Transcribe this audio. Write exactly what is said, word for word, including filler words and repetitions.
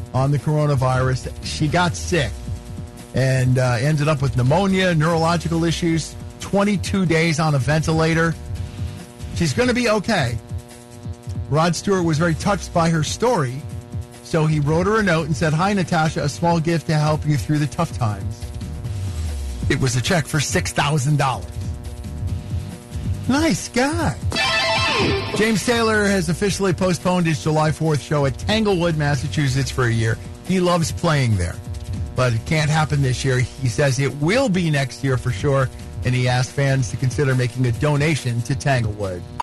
on the coronavirus. She got sick and uh, ended up with pneumonia, neurological issues, twenty-two days on a ventilator. She's going to be okay. Rod Stewart was very touched by her story, so he wrote her a note and said, "Hi, Natasha, a small gift to help you through the tough times." It was a check for six thousand dollars. Nice guy. James Taylor has officially postponed his July fourth show at Tanglewood, Massachusetts for a year. He loves playing there, but it can't happen this year. He says it will be next year for sure, and he asked fans to consider making a donation to Tanglewood.